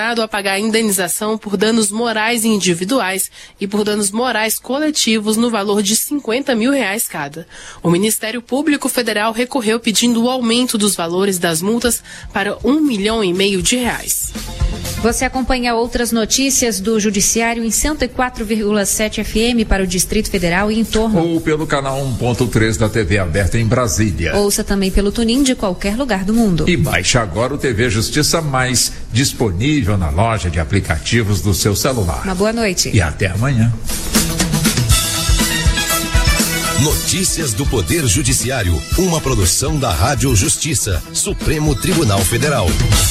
a pagar a indenização por danos morais individuais e por danos morais coletivos no valor de R$50 mil cada. O Ministério Público Federal recorreu pedindo o aumento dos valores das multas para R$1,5 milhão. Você acompanha outras notícias do Judiciário em 104,7 FM para o Distrito Federal e em torno. Ou pelo canal 1.3 da TV aberta em Brasília. Ouça também pelo TuneIn de qualquer lugar do mundo. E baixe agora o TV Justiça Mais, disponível na loja de aplicativos do seu celular. Uma boa noite. E até amanhã. Notícias do Poder Judiciário, uma produção da Rádio Justiça, Supremo Tribunal Federal.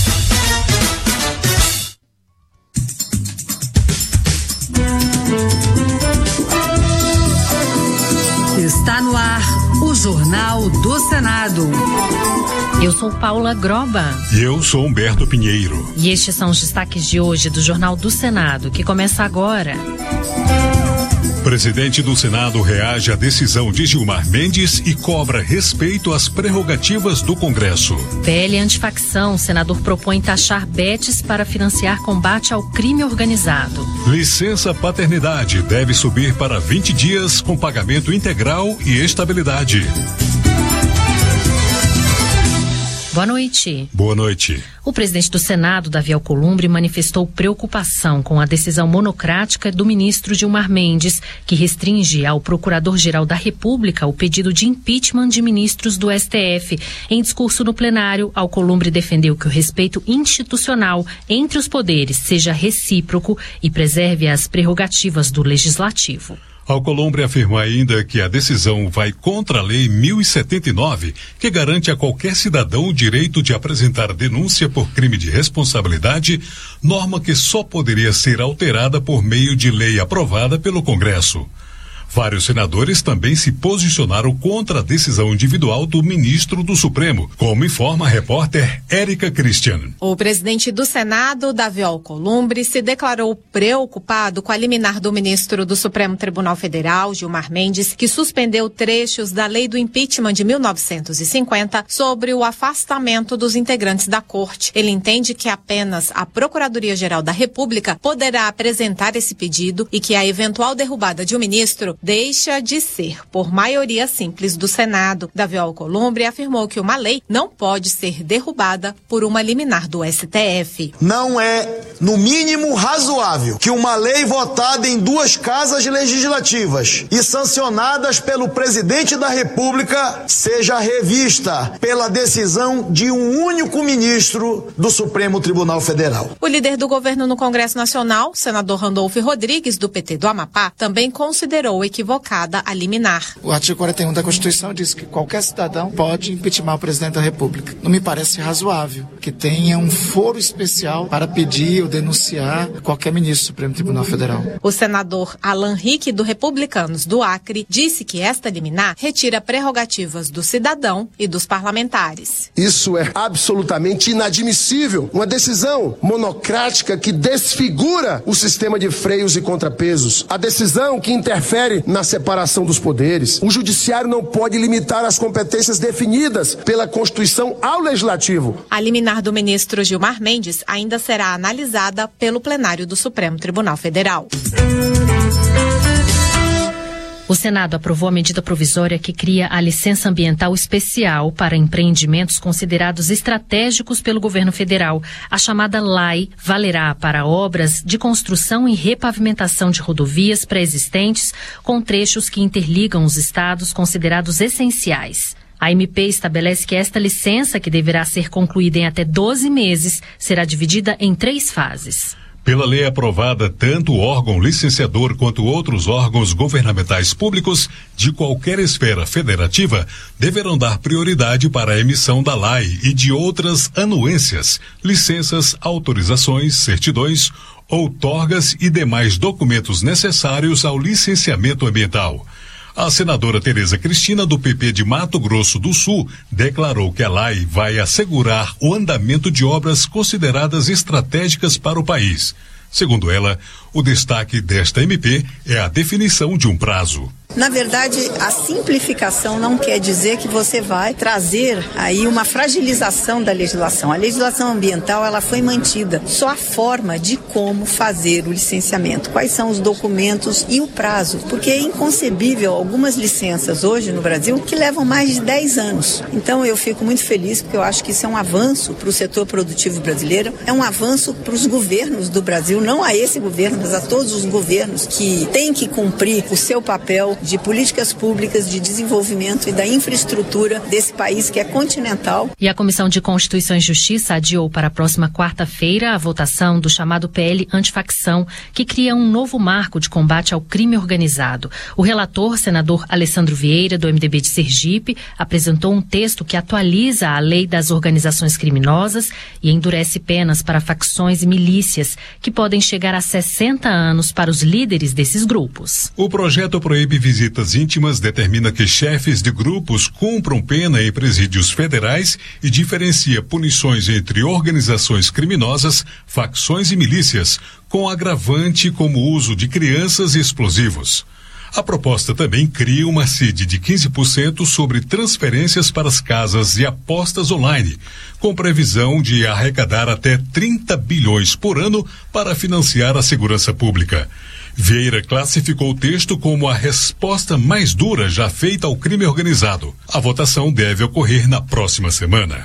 Está no ar o Jornal do Senado. Eu sou Paula Groba. E eu sou Humberto Pinheiro. E estes são os destaques de hoje do Jornal do Senado, que começa agora. Presidente do Senado reage à decisão de Gilmar Mendes e cobra respeito às prerrogativas do Congresso. PL antifacção, senador propõe taxar bets para financiar combate ao crime organizado. Licença paternidade deve subir para 20 dias com pagamento integral e estabilidade. Boa noite. Boa noite. O presidente do Senado, Davi Alcolumbre, manifestou preocupação com a decisão monocrática do ministro Gilmar Mendes, que restringe ao Procurador-Geral da República o pedido de impeachment de ministros do STF. Em discurso no plenário, Alcolumbre defendeu que o respeito institucional entre os poderes seja recíproco e preserve as prerrogativas do Legislativo. Alcolumbre afirma ainda que a decisão vai contra a Lei 1079, que garante a qualquer cidadão o direito de apresentar denúncia por crime de responsabilidade, norma que só poderia ser alterada por meio de lei aprovada pelo Congresso. Vários senadores também se posicionaram contra a decisão individual do ministro do Supremo, como informa a repórter Érica Christian. O presidente do Senado, Davi Alcolumbre, se declarou preocupado com a liminar do ministro do Supremo Tribunal Federal, Gilmar Mendes, que suspendeu trechos da lei do impeachment de 1950 sobre o afastamento dos integrantes da corte. Ele entende que apenas a Procuradoria-Geral da República poderá apresentar esse pedido e que a eventual derrubada de um ministro deixa de ser por maioria simples do Senado. Davi Alcolumbre afirmou que uma lei não pode ser derrubada por uma liminar do STF. Não é, no mínimo, razoável que uma lei votada em duas casas legislativas e sancionadas pelo presidente da República seja revista pela decisão de um único ministro do Supremo Tribunal Federal. O líder do governo no Congresso Nacional, senador Randolfo Rodrigues, do PT do Amapá, também considerou equivocada a liminar. O artigo 41 da Constituição diz que qualquer cidadão pode impeachment o presidente da República. Não me parece razoável que tenha um foro especial para pedir ou denunciar qualquer ministro do Supremo Tribunal Federal. O senador Alan Rick, do Republicanos do Acre, disse que esta liminar retira prerrogativas do cidadão e dos parlamentares. Isso é absolutamente inadmissível. Uma decisão monocrática que desfigura o sistema de freios e contrapesos. A decisão que interfere na separação dos poderes. O judiciário não pode limitar as competências definidas pela Constituição ao Legislativo. A liminar do ministro Gilmar Mendes ainda será analisada pelo plenário do Supremo Tribunal Federal. O Senado aprovou a medida provisória que cria a licença ambiental especial para empreendimentos considerados estratégicos pelo governo federal. A chamada LAI valerá para obras de construção e repavimentação de rodovias pré-existentes com trechos que interligam os estados considerados essenciais. A MP estabelece que esta licença, que deverá ser concluída em até 12 meses, será dividida em 3 fases. Pela lei aprovada, tanto o órgão licenciador quanto outros órgãos governamentais públicos de qualquer esfera federativa deverão dar prioridade para a emissão da LAI e de outras anuências, licenças, autorizações, certidões, outorgas e demais documentos necessários ao licenciamento ambiental. A senadora Tereza Cristina, do PP de Mato Grosso do Sul, declarou que a LAI vai assegurar o andamento de obras consideradas estratégicas para o país. Segundo ela, o destaque desta MP é a definição de um prazo. Na verdade, a simplificação não quer dizer que você vai trazer aí uma fragilização da legislação. A legislação ambiental, ela foi mantida. Só a forma de como fazer o licenciamento, quais são os documentos e o prazo, porque é inconcebível algumas licenças hoje no Brasil que levam mais de 10 anos. Então eu fico muito feliz porque eu acho que isso é um avanço para o setor produtivo brasileiro, é um avanço para os governos do Brasil, não a esse governo, mas a todos os governos que têm que cumprir o seu papel de políticas públicas, de desenvolvimento e da infraestrutura desse país que é continental. E a Comissão de Constituição e Justiça adiou para a próxima quarta-feira a votação do chamado PL Antifacção, que cria um novo marco de combate ao crime organizado. O relator, senador Alessandro Vieira, do MDB de Sergipe, apresentou um texto que atualiza a lei das organizações criminosas e endurece penas para facções e milícias, que podem chegar a 60 anos para os líderes desses grupos. O projeto proíbe visitas íntimas, determina que chefes de grupos cumpram pena em presídios federais e diferencia punições entre organizações criminosas, facções e milícias, com agravante como o uso de crianças e explosivos. A proposta também cria uma CID de 15% sobre transferências para as casas de apostas online, com previsão de arrecadar até 30 bilhões por ano para financiar a segurança pública. Vieira classificou o texto como a resposta mais dura já feita ao crime organizado. A votação deve ocorrer na próxima semana.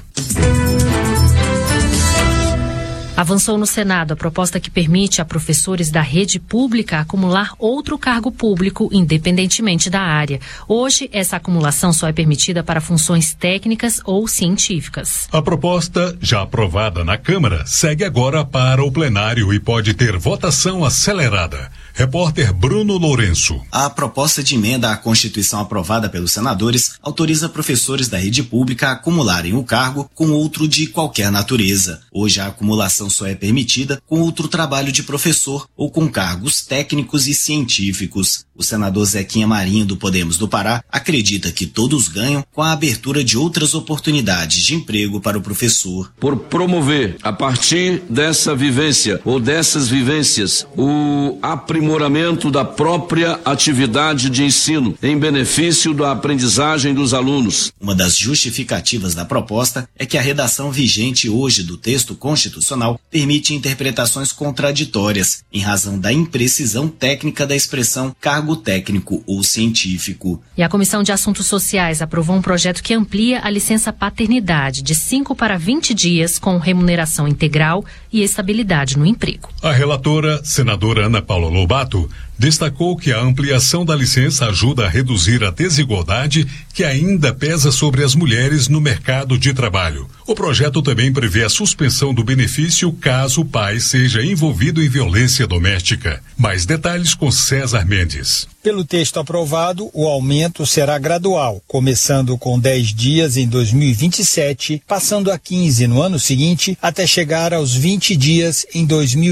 Avançou no Senado a proposta que permite a professores da rede pública acumular outro cargo público, independentemente da área. Hoje, essa acumulação só é permitida para funções técnicas ou científicas. A proposta, já aprovada na Câmara, segue agora para o plenário e pode ter votação acelerada. Repórter Bruno Lourenço. A proposta de emenda à Constituição aprovada pelos senadores autoriza professores da rede pública a acumularem o cargo com outro de qualquer natureza. Hoje a acumulação só é permitida com outro trabalho de professor ou com cargos técnicos e científicos. O senador Zequinha Marinho, do Podemos do Pará, acredita que todos ganham com a abertura de outras oportunidades de emprego para o professor. Por promover, a partir dessa vivência ou dessas vivências, o aprimoramento da própria atividade de ensino em benefício da aprendizagem dos alunos. Uma das justificativas da proposta é que a redação vigente hoje do texto constitucional permite interpretações contraditórias em razão da imprecisão técnica da expressão cargo técnico ou científico. E a Comissão de Assuntos Sociais aprovou um projeto que amplia a licença paternidade de 5 para 20 dias com remuneração integral e estabilidade no emprego. A relatora, senadora Ana Paula Lobato, destacou que a ampliação da licença ajuda a reduzir a desigualdade que ainda pesa sobre as mulheres no mercado de trabalho. O projeto também prevê a suspensão do benefício caso o pai seja envolvido em violência doméstica. Mais detalhes com César Mendes. Pelo texto aprovado, o aumento será gradual, começando com 10 dias em 2027, passando a 15 no ano seguinte, até chegar aos 20 dias em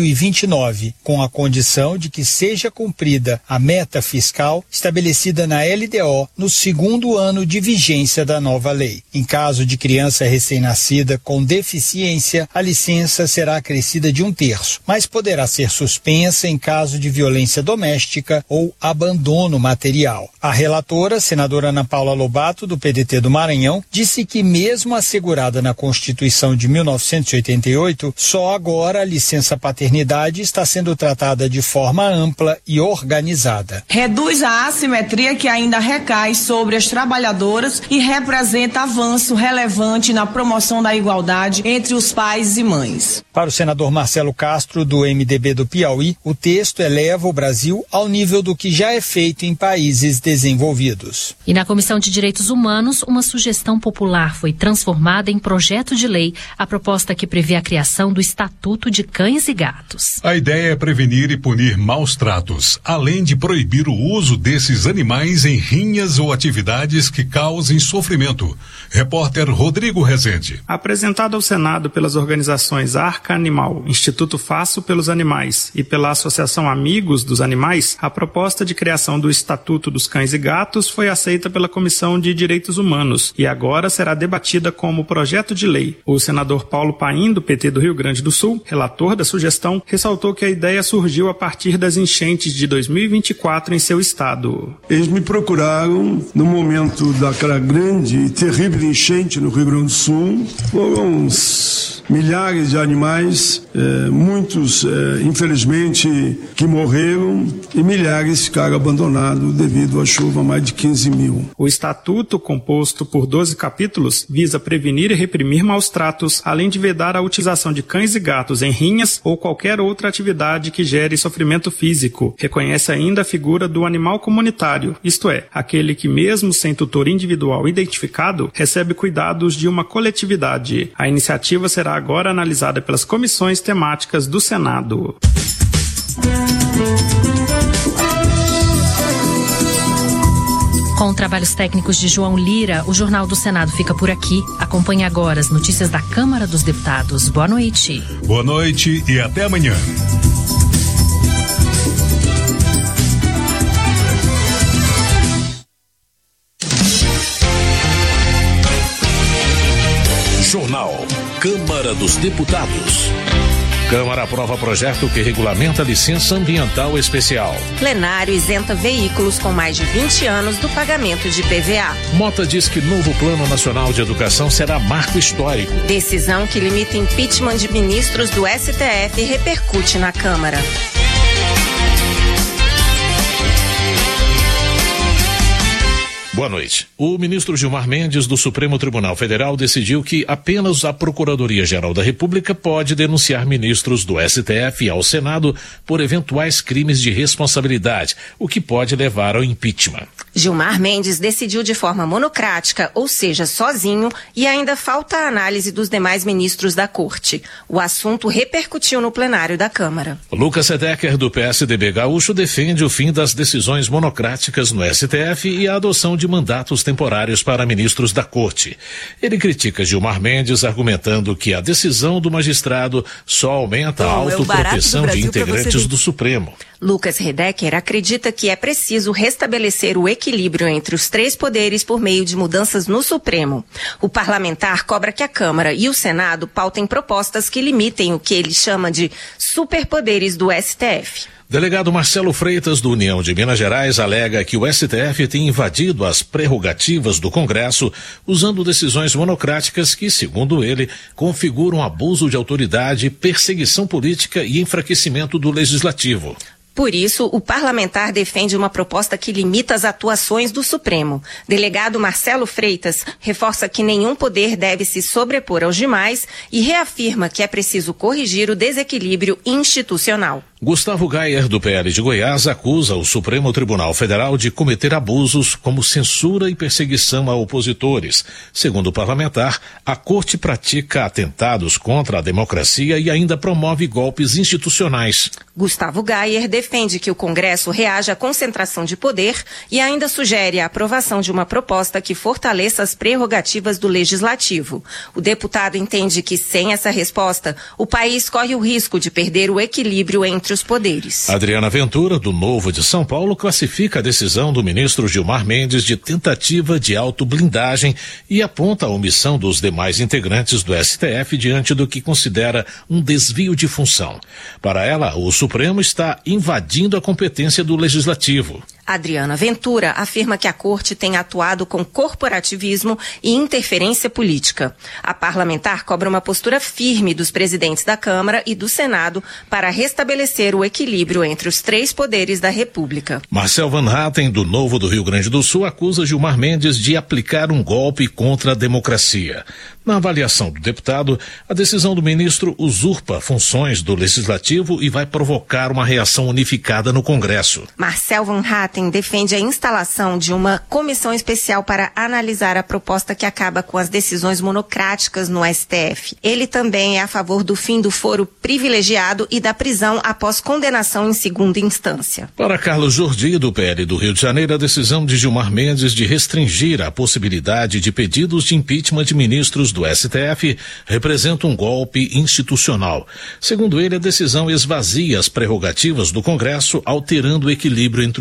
2029, com a condição de que seja cumprida a meta fiscal estabelecida na LDO no segundo ano de vigência da nova lei. Em caso de criança recém-nascida com deficiência, a licença será acrescida de 1/3, mas poderá ser suspensa em caso de violência doméstica ou abandono material. A relatora, senadora Ana Paula Lobato, do PDT do Maranhão, disse que mesmo assegurada na Constituição de 1988, só agora a licença paternidade está sendo tratada de forma ampla e organizada. Reduz a assimetria que ainda recai sobre as trabalhadoras e representa avanço relevante na promoção da igualdade entre os pais e mães. Para o senador Marcelo Castro, do MDB do Piauí, o texto eleva o Brasil ao nível do que já é feito em países desenvolvidos. E na Comissão de Direitos Humanos, uma sugestão popular foi transformada em projeto de lei, a proposta que prevê a criação do Estatuto de Cães e Gatos. A ideia é prevenir e punir maus tratos, além de proibir o uso desses animais em rinhas ou atividades que causem sofrimento. Repórter Rodrigo Rezende. Apresentado ao Senado pelas organizações Arca Animal, Instituto Faço pelos Animais e pela Associação Amigos dos Animais, a proposta de criação criação do Estatuto dos Cães e Gatos foi aceita pela Comissão de Direitos Humanos e agora será debatida como projeto de lei. O senador Paulo Paim, do PT do Rio Grande do Sul, relator da sugestão, ressaltou que a ideia surgiu a partir das enchentes de 2024 em seu estado. Eles me procuraram no momento daquela grande e terrível enchente no Rio Grande do Sul. Foram milhares de animais, muitos, infelizmente, que morreram e milhares ficaram abandonados devido à chuva, mais de 15 mil. O estatuto, composto por 12 capítulos, visa prevenir e reprimir maus tratos, além de vedar a utilização de cães e gatos em rinhas ou qualquer outra atividade que gere sofrimento físico. Reconhece ainda a figura do animal comunitário, isto é, aquele que mesmo sem tutor individual identificado, recebe cuidados de uma coletividade. A iniciativa será agora analisada pelas comissões temáticas do Senado. Com trabalhos técnicos de João Lira, o Jornal do Senado fica por aqui. Acompanhe agora as notícias da Câmara dos Deputados. Boa noite. Boa noite e até amanhã. Jornal Câmara dos Deputados. Câmara aprova projeto que regulamenta a licença ambiental especial. Plenário isenta veículos com mais de 20 anos do pagamento de PVA. Mota diz que novo Plano Nacional de Educação será marco histórico. Decisão que limita impeachment de ministros do STF repercute na Câmara. Boa noite. O ministro Gilmar Mendes, do Supremo Tribunal Federal, decidiu que apenas a Procuradoria-Geral da República pode denunciar ministros do STF ao Senado por eventuais crimes de responsabilidade, o que pode levar ao impeachment. Gilmar Mendes decidiu de forma monocrática, ou seja, sozinho, e ainda falta a análise dos demais ministros da Corte. O assunto repercutiu no plenário da Câmara. Lucas Sedecker, do PSDB gaúcho, defende o fim das decisões monocráticas no STF e a adoção de mandatos temporários para ministros da Corte. Ele critica Gilmar Mendes, argumentando que a decisão do magistrado só aumenta a autoproteção de integrantes do Supremo. Lucas Sedecker acredita que é preciso restabelecer o equilíbrio entre os três poderes por meio de mudanças no Supremo. O parlamentar cobra que a Câmara e o Senado pautem propostas que limitem o que ele chama de superpoderes do STF. Delegado Marcelo Freitas, do União de Minas Gerais, alega que o STF tem invadido as prerrogativas do Congresso usando decisões monocráticas que, segundo ele, configuram abuso de autoridade, perseguição política e enfraquecimento do Legislativo. Por isso, o parlamentar defende uma proposta que limita as atuações do Supremo. Delegado Marcelo Freitas reforça que nenhum poder deve se sobrepor aos demais e reafirma que é preciso corrigir o desequilíbrio institucional. Gustavo Gayer, do PL de Goiás, acusa o Supremo Tribunal Federal de cometer abusos como censura e perseguição a opositores. Segundo o parlamentar, a Corte pratica atentados contra a democracia e ainda promove golpes institucionais. Gustavo Gayer defende que o Congresso reaja à concentração de poder e ainda sugere a aprovação de uma proposta que fortaleça as prerrogativas do Legislativo. O deputado entende que, sem essa resposta, o país corre o risco de perder o equilíbrio entre os poderes. Adriana Ventura, do Novo de São Paulo, classifica a decisão do ministro Gilmar Mendes de tentativa de autoblindagem e aponta a omissão dos demais integrantes do STF diante do que considera um desvio de função. Para ela, o Supremo está invadindo a competência do Legislativo. Adriana Ventura afirma que a Corte tem atuado com corporativismo e interferência política. A parlamentar cobra uma postura firme dos presidentes da Câmara e do Senado para restabelecer o equilíbrio entre os três poderes da República. Marcel Van Hatten, do Novo do Rio Grande do Sul, acusa Gilmar Mendes de aplicar um golpe contra a democracia. Na avaliação do deputado, a decisão do ministro usurpa funções do Legislativo e vai provocar uma reação unificada no Congresso. Marcel Van Hatten defende a instalação de uma comissão especial para analisar a proposta que acaba com as decisões monocráticas no STF. Ele também é a favor do fim do foro privilegiado e da prisão após condenação em segunda instância. Para Carlos Jordi, do PL do Rio de Janeiro, a decisão de Gilmar Mendes de restringir a possibilidade de pedidos de impeachment de ministros do STF representa um golpe institucional. Segundo ele, a decisão esvazia as prerrogativas do Congresso, alterando o equilíbrio entre os poderes.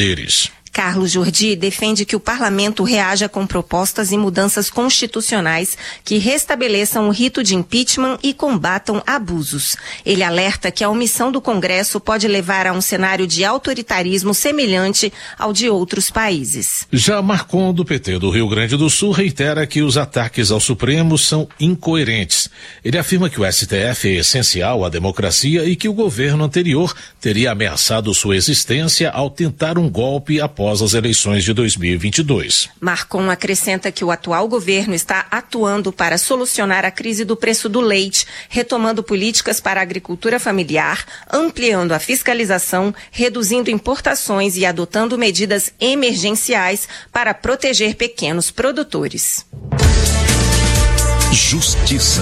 poderes. Carlos Jordi defende que o parlamento reaja com propostas e mudanças constitucionais que restabeleçam o rito de impeachment e combatam abusos. Ele alerta que a omissão do Congresso pode levar a um cenário de autoritarismo semelhante ao de outros países. Já Marcon, do PT do Rio Grande do Sul, reitera que os ataques ao Supremo são incoerentes. Ele afirma que o STF é essencial à democracia e que o governo anterior teria ameaçado sua existência ao tentar um golpe após as eleições de 2022. Marcon acrescenta que o atual governo está atuando para solucionar a crise do preço do leite, retomando políticas para a agricultura familiar, ampliando a fiscalização, reduzindo importações e adotando medidas emergenciais para proteger pequenos produtores. Justiça.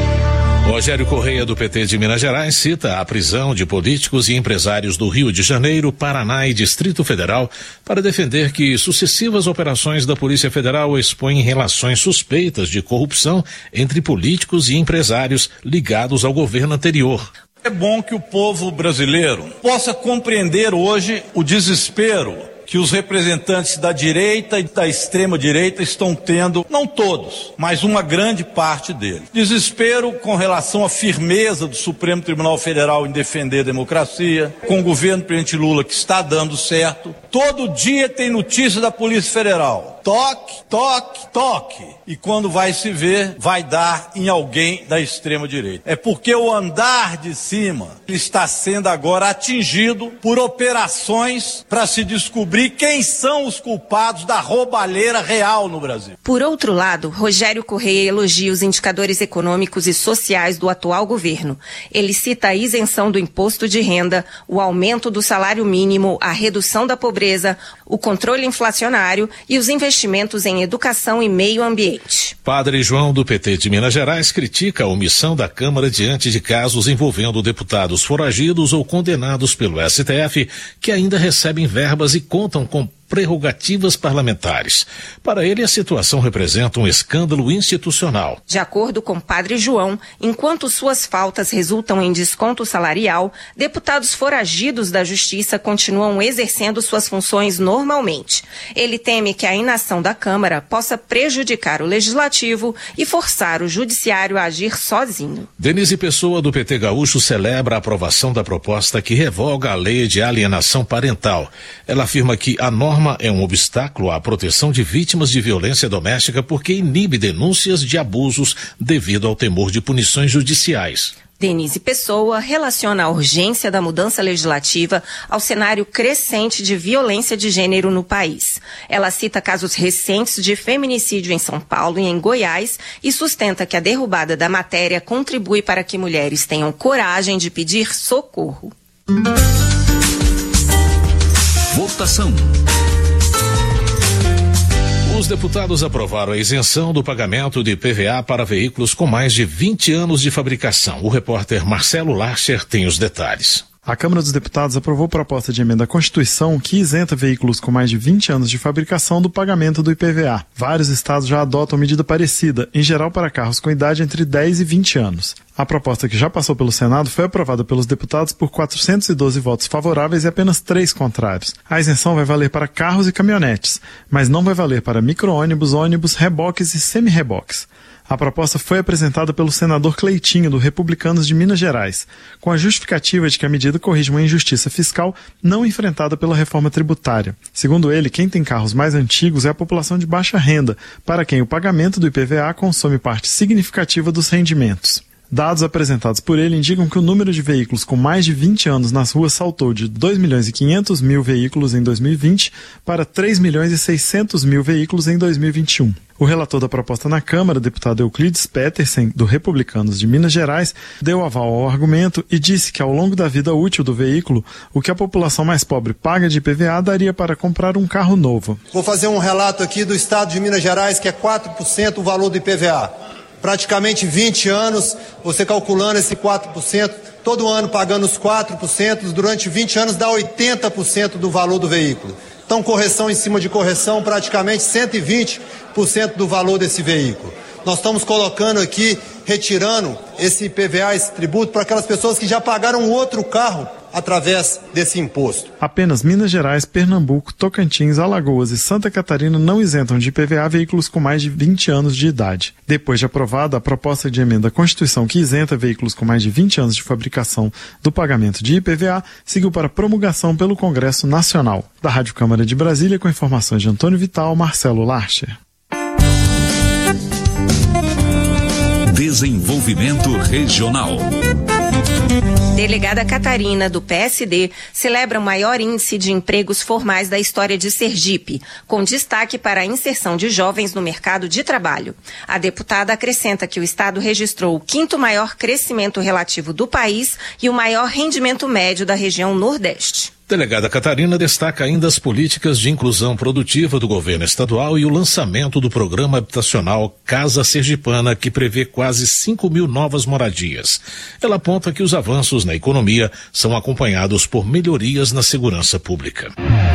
Rogério Correia, do PT de Minas Gerais, cita a prisão de políticos e empresários do Rio de Janeiro, Paraná e Distrito Federal para defender que sucessivas operações da Polícia Federal expõem relações suspeitas de corrupção entre políticos e empresários ligados ao governo anterior. É bom que o povo brasileiro possa compreender hoje o desespero que os representantes da direita e da extrema-direita estão tendo, não todos, mas uma grande parte deles. Desespero com relação à firmeza do Supremo Tribunal Federal em defender a democracia, com o governo do presidente Lula que está dando certo. Todo dia tem notícia da Polícia Federal. Toque, toque, toque. E quando vai se ver, vai dar em alguém da extrema-direita. É porque o andar de cima está sendo agora atingido por operações para se descobrir quem são os culpados da roubalheira real no Brasil. Por outro lado, Rogério Correia elogia os indicadores econômicos e sociais do atual governo. Ele cita a isenção do imposto de renda, o aumento do salário mínimo, a redução da pobreza, o controle inflacionário e os investimentos em educação e meio ambiente. Padre João, do PT de Minas Gerais, critica a omissão da Câmara diante de casos envolvendo deputados foragidos ou condenados pelo STF que ainda recebem verbas e contam com prerrogativas parlamentares. Para ele, a situação representa um escândalo institucional. De acordo com Padre João, enquanto suas faltas resultam em desconto salarial, deputados foragidos da Justiça continuam exercendo suas funções normalmente. Ele teme que a inação da Câmara possa prejudicar o Legislativo e forçar o Judiciário a agir sozinho. Denise Pessoa, do PT Gaúcho, celebra a aprovação da proposta que revoga a lei de alienação parental. Ela afirma que a norma é um obstáculo à proteção de vítimas de violência doméstica porque inibe denúncias de abusos devido ao temor de punições judiciais. Denise Pessoa relaciona a urgência da mudança legislativa ao cenário crescente de violência de gênero no país. Ela cita casos recentes de feminicídio em São Paulo e em Goiás e sustenta que a derrubada da matéria contribui para que mulheres tenham coragem de pedir socorro. Votação. Os deputados aprovaram a isenção do pagamento de IPVA para veículos com mais de 20 anos de fabricação. O repórter Marcelo Larcher tem os detalhes. A Câmara dos Deputados aprovou proposta de emenda à Constituição que isenta veículos com mais de 20 anos de fabricação do pagamento do IPVA. Vários estados já adotam medida parecida, em geral para carros com idade entre 10 e 20 anos. A proposta, que já passou pelo Senado, foi aprovada pelos deputados por 412 votos favoráveis e apenas 3 contrários. A isenção vai valer para carros e caminhonetes, mas não vai valer para micro-ônibus, ônibus, reboques e semi-reboques. A proposta foi apresentada pelo senador Cleitinho, do Republicanos de Minas Gerais, com a justificativa de que a medida corrige uma injustiça fiscal não enfrentada pela reforma tributária. Segundo ele, quem tem carros mais antigos é a população de baixa renda, para quem o pagamento do IPVA consome parte significativa dos rendimentos. Dados apresentados por ele indicam que o número de veículos com mais de 20 anos nas ruas saltou de 2.500.000 veículos em 2020 para 3.600.000 veículos em 2021. O relator da proposta na Câmara, deputado Euclides Petersen, do Republicanos de Minas Gerais, deu aval ao argumento e disse que ao longo da vida útil do veículo, o que a população mais pobre paga de IPVA daria para comprar um carro novo. Vou fazer um relato aqui do estado de Minas Gerais, que é 4% o valor do IPVA. Praticamente 20 anos, você calculando esse 4%, todo ano pagando os 4%, durante 20 anos dá 80% do valor do veículo. Então, correção em cima de correção, praticamente 120% do valor desse veículo. Nós estamos colocando aqui, retirando esse IPVA, esse tributo, para aquelas pessoas que já pagaram outro carro através desse imposto. Apenas Minas Gerais, Pernambuco, Tocantins, Alagoas e Santa Catarina não isentam de IPVA veículos com mais de 20 anos de idade. Depois de aprovada, a proposta de emenda à Constituição que isenta veículos com mais de 20 anos de fabricação do pagamento de IPVA seguiu para promulgação pelo Congresso Nacional. Da Rádio Câmara de Brasília, com informações de Antônio Vital, Marcelo Larcher. Desenvolvimento Regional. Delegada Catarina, do PSD, celebra o maior índice de empregos formais da história de Sergipe, com destaque para a inserção de jovens no mercado de trabalho. A deputada acrescenta que o estado registrou o 5º maior crescimento relativo do país e o maior rendimento médio da região Nordeste. Delegada Catarina destaca ainda as políticas de inclusão produtiva do governo estadual e o lançamento do programa habitacional Casa Sergipana, que prevê quase 5 mil novas moradias. Ela aponta que os avanços na economia são acompanhados por melhorias na segurança pública.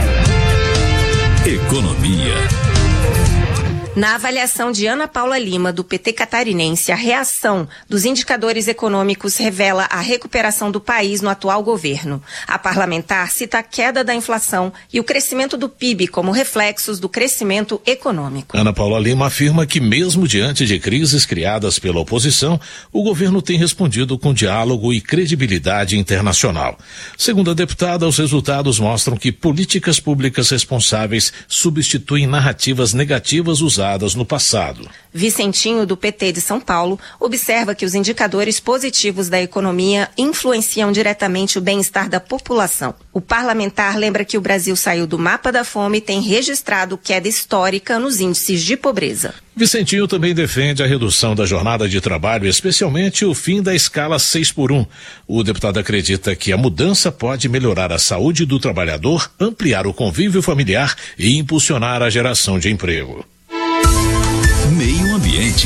Economia. Na avaliação de Ana Paula Lima, do PT catarinense, a reação dos indicadores econômicos revela a recuperação do país no atual governo. A parlamentar cita a queda da inflação e o crescimento do PIB como reflexos do crescimento econômico. Ana Paula Lima afirma que, mesmo diante de crises criadas pela oposição, o governo tem respondido com diálogo e credibilidade internacional. Segundo a deputada, os resultados mostram que políticas públicas responsáveis substituem narrativas negativas usadas no passado. Vicentinho, do PT de São Paulo, observa que os indicadores positivos da economia influenciam diretamente o bem-estar da população. O parlamentar lembra que o Brasil saiu do mapa da fome e tem registrado queda histórica nos índices de pobreza. Vicentinho também defende a redução da jornada de trabalho, especialmente o fim da escala 6x1. O deputado acredita que a mudança pode melhorar a saúde do trabalhador, ampliar o convívio familiar e impulsionar a geração de emprego. Meio Ambiente.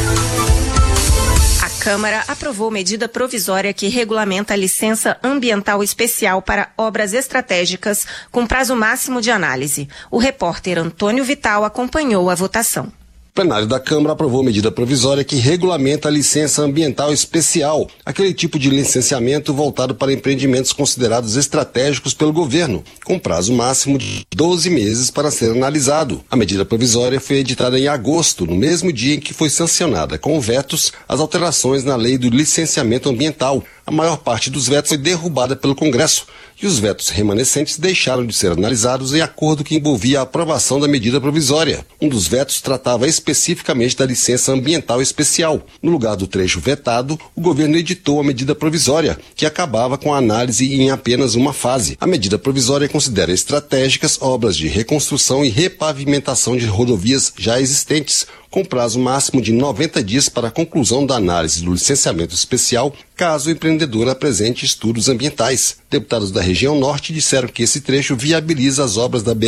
A Câmara aprovou medida provisória que regulamenta a licença ambiental especial para obras estratégicas com prazo máximo de análise. O repórter Antônio Vital acompanhou a votação. O plenário da Câmara aprovou medida provisória que regulamenta a licença ambiental especial, aquele tipo de licenciamento voltado para empreendimentos considerados estratégicos pelo governo, com prazo máximo de 12 meses para ser analisado. A medida provisória foi editada em agosto, no mesmo dia em que foi sancionada com vetos as alterações na lei do licenciamento ambiental. A maior parte dos vetos foi derrubada pelo Congresso e os vetos remanescentes deixaram de ser analisados em acordo que envolvia a aprovação da medida provisória. Um dos vetos tratava especificamente da licença ambiental especial. No lugar do trecho vetado, o governo editou a medida provisória, que acabava com a análise em apenas uma fase. A medida provisória considera estratégicas obras de reconstrução e repavimentação de rodovias já existentes, com prazo máximo de 90 dias para a conclusão da análise do licenciamento especial, caso o empreendedor apresente estudos ambientais. Deputados da região norte disseram que esse trecho viabiliza as obras da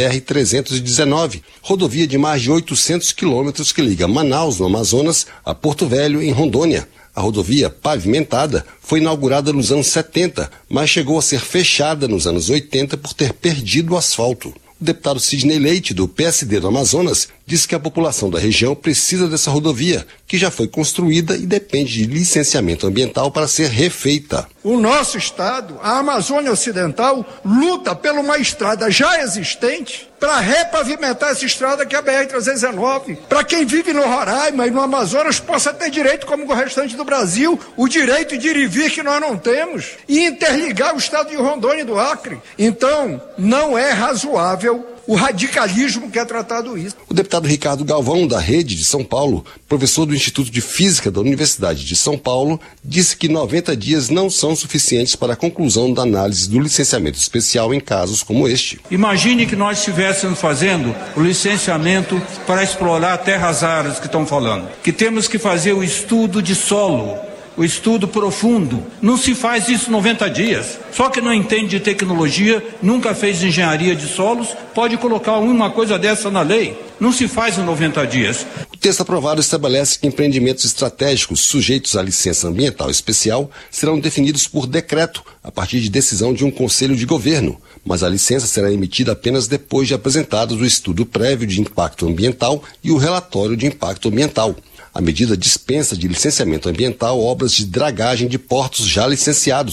BR-319, rodovia de mais de 800 quilômetros que liga Manaus, no Amazonas, a Porto Velho, em Rondônia. A rodovia, pavimentada, foi inaugurada nos anos 70, mas chegou a ser fechada nos anos 80 por ter perdido o asfalto. O deputado Sidney Leite, do PSD do Amazonas, disse que a população da região precisa dessa rodovia, que já foi construída e depende de licenciamento ambiental para ser refeita. O nosso estado, a Amazônia Ocidental, luta por uma estrada já existente para repavimentar essa estrada que é a BR-319. Para quem vive no Roraima e no Amazonas possa ter direito, como o restante do Brasil, o direito de ir e vir que nós não temos, e interligar o estado de Rondônia e do Acre. Então, não é razoável o radicalismo que é tratado isso. O deputado Ricardo Galvão, da Rede de São Paulo, professor do Instituto de Física da Universidade de São Paulo, disse que 90 dias não são suficientes para a conclusão da análise do licenciamento especial em casos como este. Imagine que nós estivéssemos fazendo o licenciamento para explorar terras raras que estão falando, que temos que fazer o estudo de solo, o estudo profundo. Não se faz isso em 90 dias. Só que não entende de tecnologia, nunca fez engenharia de solos, pode colocar uma coisa dessa na lei. Não se faz em 90 dias. O texto aprovado estabelece que empreendimentos estratégicos sujeitos à licença ambiental especial serão definidos por decreto, a partir de decisão de um conselho de governo, mas a licença será emitida apenas depois de apresentados o estudo prévio de impacto ambiental e o relatório de impacto ambiental. A medida dispensa de licenciamento ambiental obras de dragagem de portos já licenciados,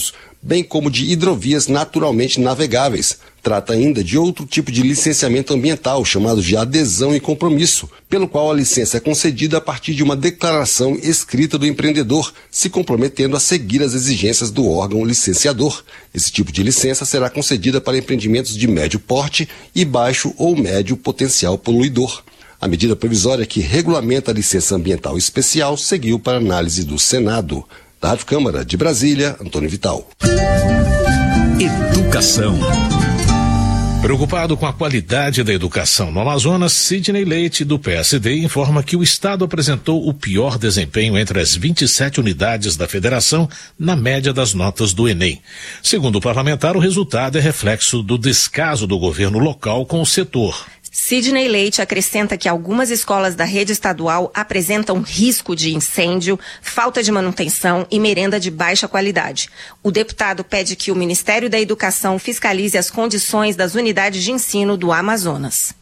bem como de hidrovias naturalmente navegáveis. Trata ainda de outro tipo de licenciamento ambiental, chamado de adesão e compromisso, pelo qual a licença é concedida a partir de uma declaração escrita do empreendedor, se comprometendo a seguir as exigências do órgão licenciador. Esse tipo de licença será concedida para empreendimentos de médio porte e baixo ou médio potencial poluidor. A medida provisória que regulamenta a licença ambiental especial seguiu para análise do Senado. Da Rádio Câmara de Brasília, Antônio Vital. Educação. Preocupado com a qualidade da educação no Amazonas, Sidney Leite, do PSD, informa que o Estado apresentou o pior desempenho entre as 27 unidades da federação na média das notas do Enem. Segundo o parlamentar, o resultado é reflexo do descaso do governo local com o setor. Sidney Leite acrescenta que algumas escolas da rede estadual apresentam risco de incêndio, falta de manutenção e merenda de baixa qualidade. O deputado pede que o Ministério da Educação fiscalize as condições das unidades de ensino do Amazonas.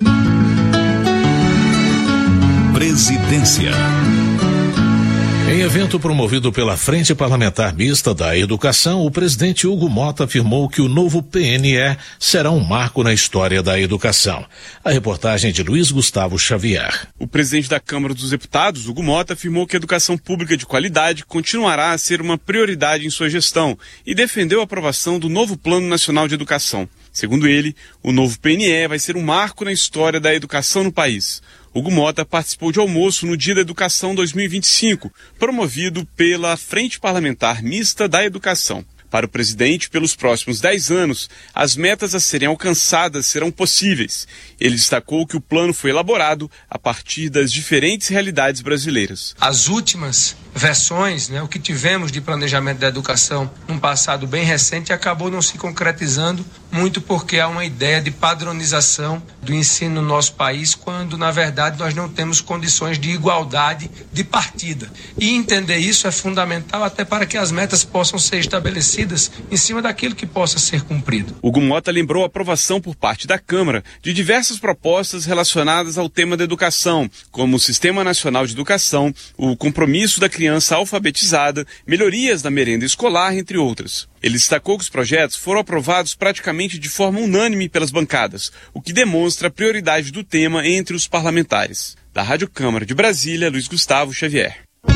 Presidência. Em evento promovido pela Frente Parlamentar Mista da Educação, o presidente Hugo Mota afirmou que o novo PNE será um marco na história da educação. A reportagem é de Luiz Gustavo Xavier. O presidente da Câmara dos Deputados, Hugo Mota, afirmou que a educação pública de qualidade continuará a ser uma prioridade em sua gestão e defendeu a aprovação do novo Plano Nacional de Educação. Segundo ele, o novo PNE vai ser um marco na história da educação no país. Hugo Mota participou de almoço no Dia da Educação 2025, promovido pela Frente Parlamentar Mista da Educação. Para o presidente, pelos próximos 10 anos, as metas a serem alcançadas serão possíveis. Ele destacou que o plano foi elaborado a partir das diferentes realidades brasileiras. As últimas versões, o que tivemos de planejamento da educação num passado bem recente, acabou não se concretizando muito porque há uma ideia de padronização do ensino no nosso país, quando, na verdade, nós não temos condições de igualdade de partida. E entender isso é fundamental até para que as metas possam ser estabelecidas em cima daquilo que possa ser cumprido. Hugo Mota lembrou a aprovação por parte da Câmara de diversas propostas relacionadas ao tema da educação, como o Sistema Nacional de Educação, o compromisso da criança alfabetizada, melhorias na merenda escolar, entre outras. Ele destacou que os projetos foram aprovados praticamente de forma unânime pelas bancadas, o que demonstra a prioridade do tema entre os parlamentares. Da Rádio Câmara de Brasília, Luiz Gustavo Xavier.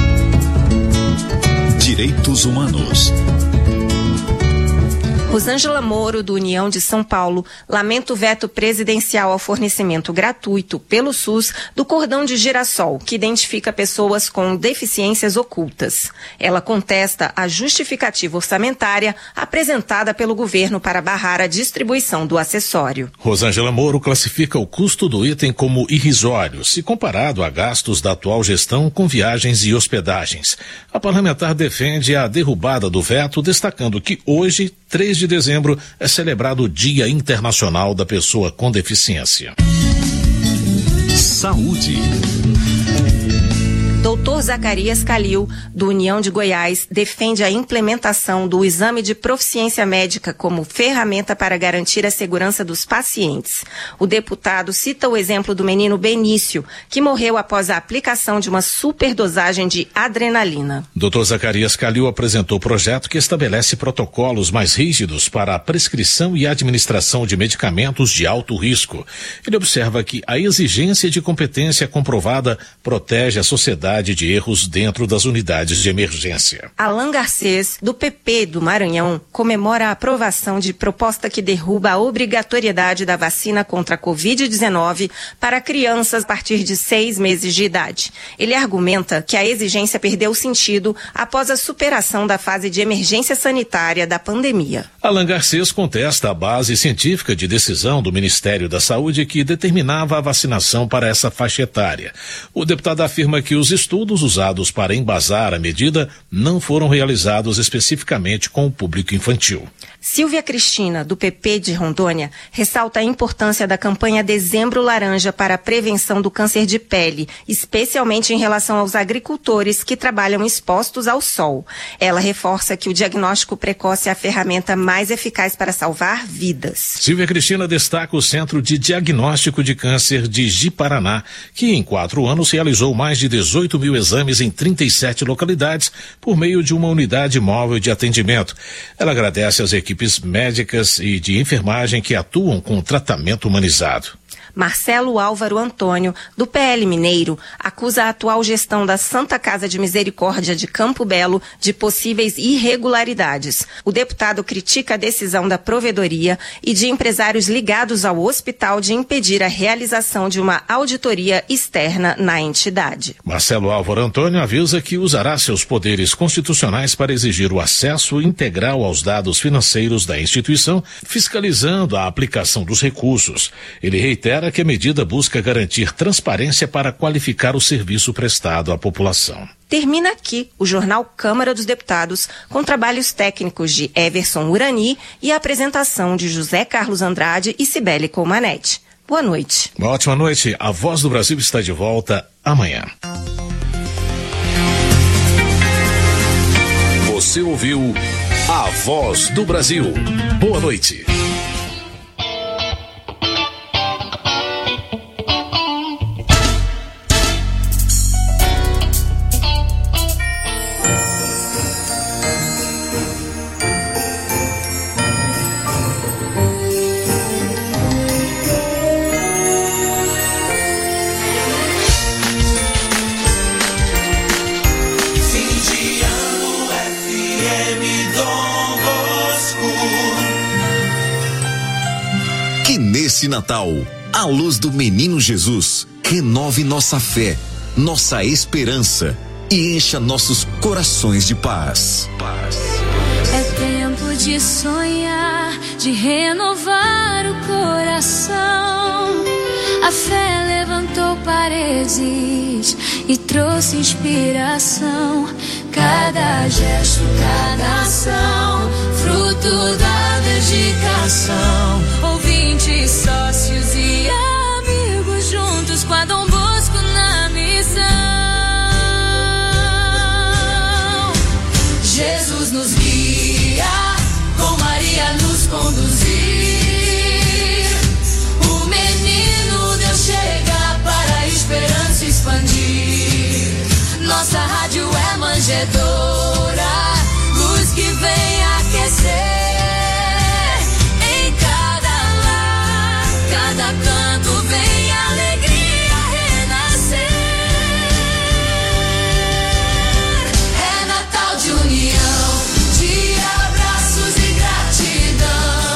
Direitos Humanos. Rosângela Moro, do União de São Paulo, lamenta o veto presidencial ao fornecimento gratuito pelo SUS do cordão de girassol, que identifica pessoas com deficiências ocultas. Ela contesta a justificativa orçamentária apresentada pelo governo para barrar a distribuição do acessório. Rosângela Moro classifica o custo do item como irrisório, se comparado a gastos da atual gestão com viagens e hospedagens. A parlamentar defende a derrubada do veto, destacando que hoje, 3 de dezembro, é celebrado o Dia Internacional da Pessoa com Deficiência. Saúde. Doutor Zacarias Calil, do União de Goiás, defende a implementação do exame de proficiência médica como ferramenta para garantir a segurança dos pacientes. O deputado cita o exemplo do menino Benício, que morreu após a aplicação de uma superdosagem de adrenalina. Doutor Zacarias Calil apresentou o projeto que estabelece protocolos mais rígidos para a prescrição e administração de medicamentos de alto risco. Ele observa que a exigência de competência comprovada protege a sociedade de erros dentro das unidades de emergência. Alan Garcês, do PP do Maranhão, comemora a aprovação de proposta que derruba a obrigatoriedade da vacina contra a Covid-19 para crianças a partir de 6 meses de idade. Ele argumenta que a exigência perdeu sentido após a superação da fase de emergência sanitária da pandemia. Alan Garcês contesta a base científica de decisão do Ministério da Saúde que determinava a vacinação para essa faixa etária. O deputado afirma que os estudos usados para embasar a medida não foram realizados especificamente com o público infantil. Silvia Cristina, do PP de Rondônia, ressalta a importância da campanha Dezembro Laranja para a prevenção do câncer de pele, especialmente em relação aos agricultores que trabalham expostos ao sol. Ela reforça que o diagnóstico precoce é a ferramenta mais eficaz para salvar vidas. Silvia Cristina destaca o Centro de Diagnóstico de Câncer de Ji-Paraná, que em 4 anos realizou mais de 18 mil mil exames em 37 localidades por meio de uma unidade móvel de atendimento. Ela agradece às equipes médicas e de enfermagem que atuam com tratamento humanizado. Marcelo Álvaro Antônio, do PL Mineiro, acusa a atual gestão da Santa Casa de Misericórdia de Campo Belo de possíveis irregularidades. O deputado critica a decisão da provedoria e de empresários ligados ao hospital de impedir a realização de uma auditoria externa na entidade. Marcelo Álvaro Antônio avisa que usará seus poderes constitucionais para exigir o acesso integral aos dados financeiros da instituição, fiscalizando a aplicação dos recursos. Ele reitera que a medida busca garantir transparência para qualificar o serviço prestado à população. Termina aqui o Jornal Câmara dos Deputados, com trabalhos técnicos de Everson Urani e a apresentação de José Carlos Andrade e Cibele Colmanete. Boa noite. Uma ótima noite. A Voz do Brasil está de volta amanhã. Você ouviu A Voz do Brasil. Boa noite. Nesse Natal, a luz do Menino Jesus renove nossa fé, nossa esperança e encha nossos corações de paz. É tempo de sonhar, de renovar o coração. A fé levantou paredes e trouxe inspiração. Cada gesto, cada ação, fruto da dedicação. Ouvintes, sócios e amigos juntos com a Dom Bosco na missão. Jesus nos guia, com Maria nos conduzir. O menino Deus chega para a esperança expandir. Nossa rádio é manjedoura, luz que vem aquecer. Em cada lar, cada canto vem alegria renascer. É Natal de união, de abraços e gratidão,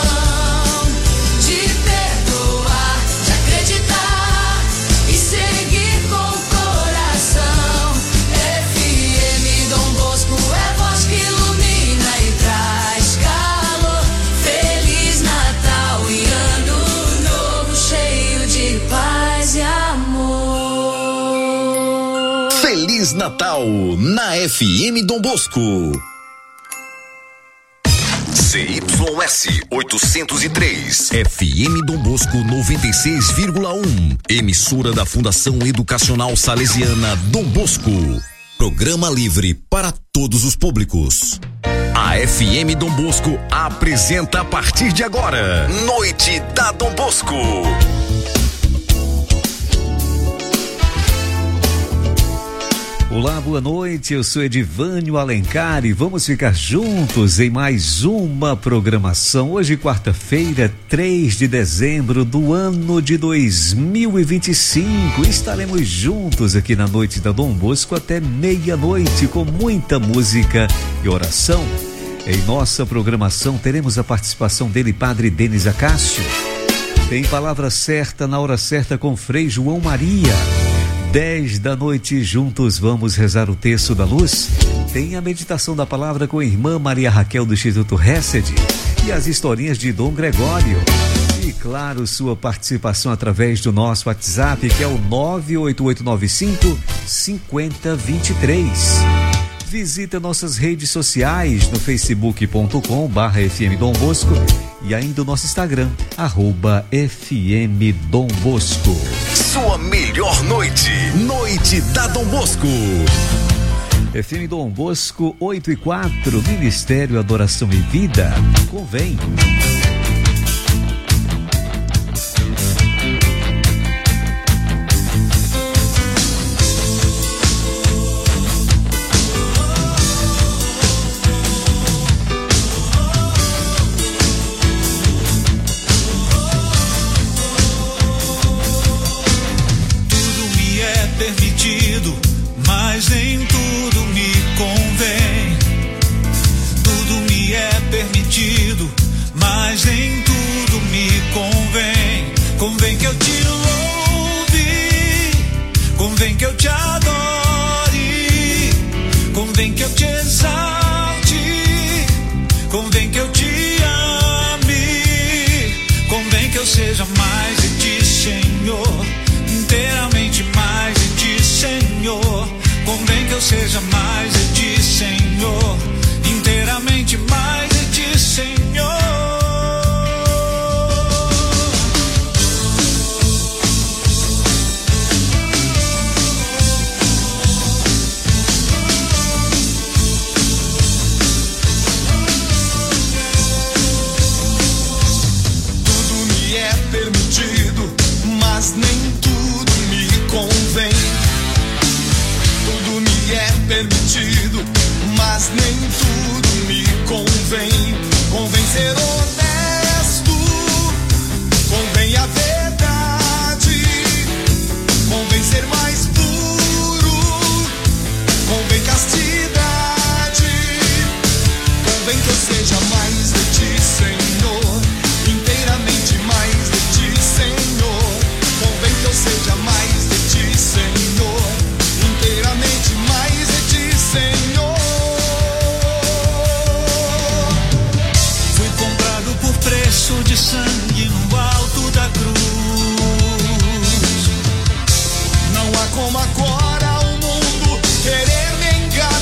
de perdoar, de acreditar e seguir com o coração. FM Dom Bosco é voz que ilumina e traz calor. Feliz Natal e ano novo cheio de paz e amor. Feliz Natal na FM Dom Bosco. CYS 803, FM Dom Bosco 96,1, emissora da Fundação Educacional Salesiana Dom Bosco. Programa livre para todos os públicos. A FM Dom Bosco apresenta a partir de agora Noite da Dom Bosco. Olá, boa noite, eu sou Edivânio Alencar e vamos ficar juntos em mais uma programação. Hoje, quarta-feira, 3 de dezembro do ano de 2025. Estaremos juntos aqui na Noite da Dom Bosco até meia-noite com muita música e oração. Em nossa programação teremos a participação dele, Padre Denis Acácio. Tem palavra certa na hora certa com Frei João Maria. 10 da noite, juntos vamos rezar o Terço da Luz. Tem a meditação da palavra com a irmã Maria Raquel do Instituto Hesed e as historinhas de Dom Gregório. E claro, sua participação através do nosso WhatsApp, que é o 98895-5023. Visita nossas redes sociais no facebook.com/FM Dom Bosco e ainda o nosso Instagram, @FM Dom Bosco. Sua melhor noite, Noite da Dom Bosco. FM Dom Bosco 8:04, Ministério Adoração e Vida. Convém. te adore, convém que eu te exalte, convém que eu te ame, convém que eu seja mais de ti, Senhor, inteiramente mais de ti, Senhor, convém que eu seja mais de ti, Senhor, inteiramente mais de ti, Senhor. Mas nem tudo me convém. Tudo me é permitido, mas nem tudo me convém. Convém ser honesto, convém a verdade, convém ser mais puro, convém castidade, convém que eu seja mais de ti, Senhor, inteiramente mais de ti, Senhor. Convém que eu seja mais de ti, Senhor, inteiramente mais de ti, Senhor. Fui comprado por preço de sangue no alto da cruz. Não há como agora o mundo querer me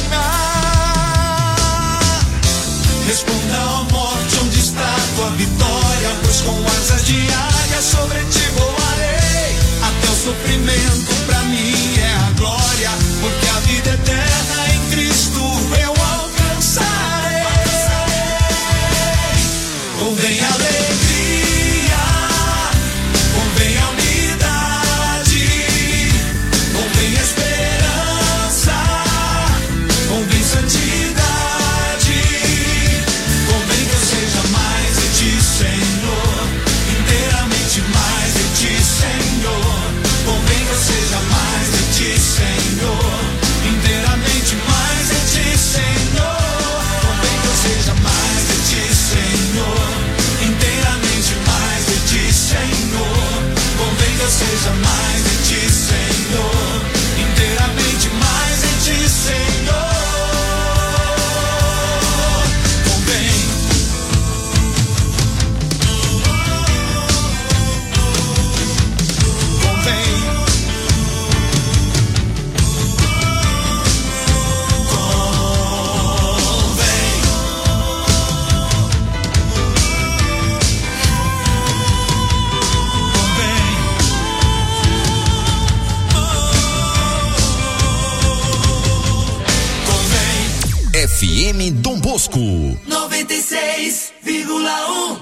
enganar. Responda à morte, onde está a tua vitória? Pois com asas de águia sobre ti voarei. Até o sofrimento pra mim é a glória, porque a vida eterna em Cristo eu alcançarei. Convém alegria, convém a unidade, convém esperança, convém santidade, convém que eu seja mais de ti, Senhor, inteiramente mais de ti, Senhor. Convém que eu seja mais de ti, Senhor, inteiramente mais de ti, Senhor. Convém que eu seja mais de ti, Senhor, inteiramente mais de ti, Senhor. Convém que eu seja mais de ti, Senhor, inteiramente mais de ti, Senhor. Convém. FM Dom Bosco 96,1.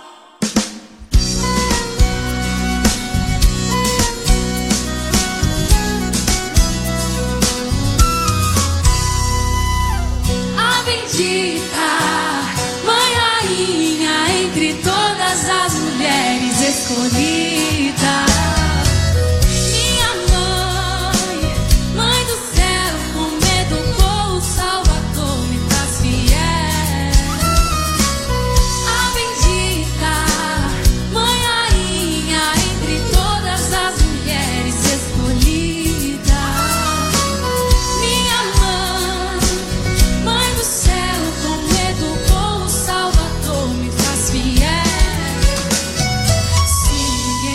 A bendita mãe rainha entre todas as mulheres escolhida. Minha mãe, mãe do céu, como educou o Salvador, me faz fiel. A bendita mãe rainha entre todas as mulheres escolhida. Minha mãe, mãe do céu, como educou o Salvador, me faz fiel. Sim,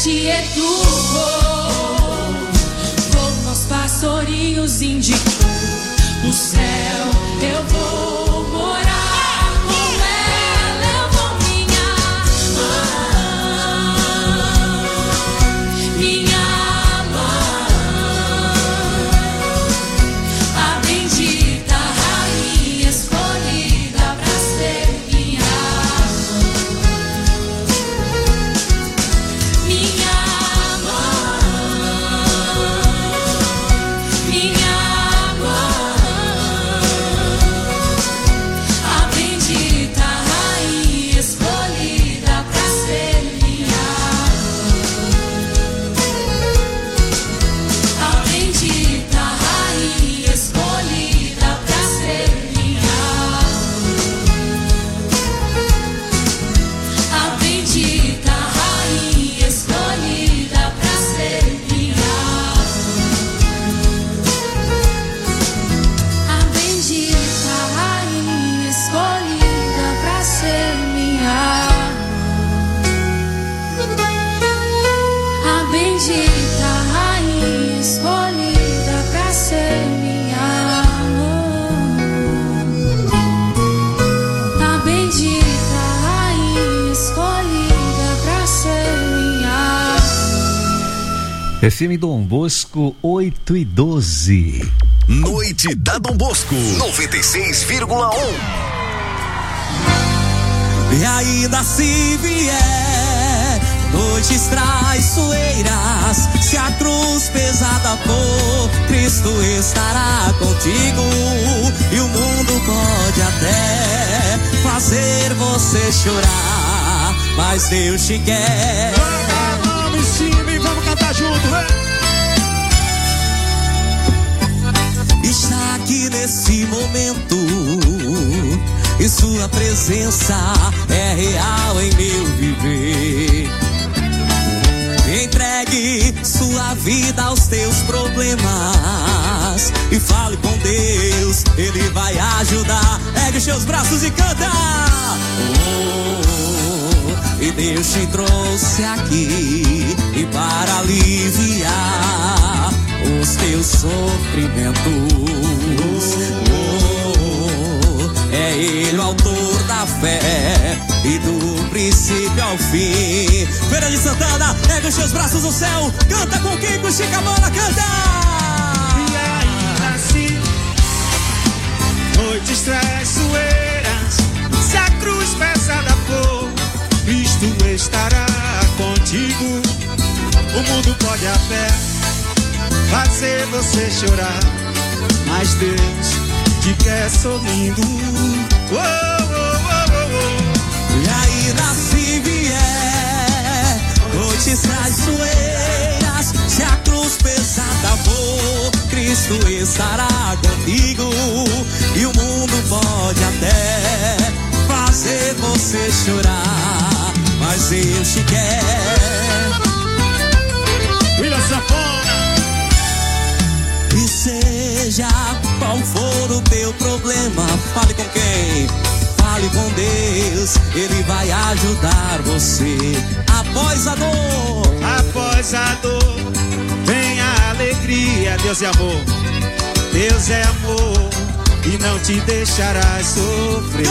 te educou, como aos pastorinhos indicou. No céu eu vou morar com ela, eu vou minha mãe, a bendita rainha escolhida pra ser minha FM Dom Bosco 8:12. Noite da Dom Bosco 96,1. E ainda se vier noites traiçoeiras, se a cruz pesada for, Cristo estará contigo. E o mundo pode até fazer você chorar, mas Deus te quer. Vamos cantar junto, né? Está aqui nesse momento, e sua presença é real em meu viver. Entregue sua vida aos teus problemas e fale com Deus, Ele vai ajudar. Ergue os seus braços e canta. E Deus te trouxe aqui e para aliviar os teus sofrimentos. É Ele o autor da fé e do princípio ao fim. Feira de Santana, ergue os seus braços no céu, canta com Kiko, Chicamana, canta! E ainda assim, noites traiçoeiras, se a cruz pesada for, Cristo estará contigo. O mundo pode até fazer você chorar, mas Deus te quer sorrindo. Oh, oh, oh, oh, oh. E ainda se vier noites traiçoeiras, se a cruz pesada for, Cristo estará contigo. E o mundo pode até fazer você chorar, mas Deus te quer. William Safona. E seja qual for o teu problema, fale com quem? Fale com Deus, Ele vai ajudar você. Após a dor, vem a alegria. Deus é amor, Deus é amor, e não te deixará sofrer.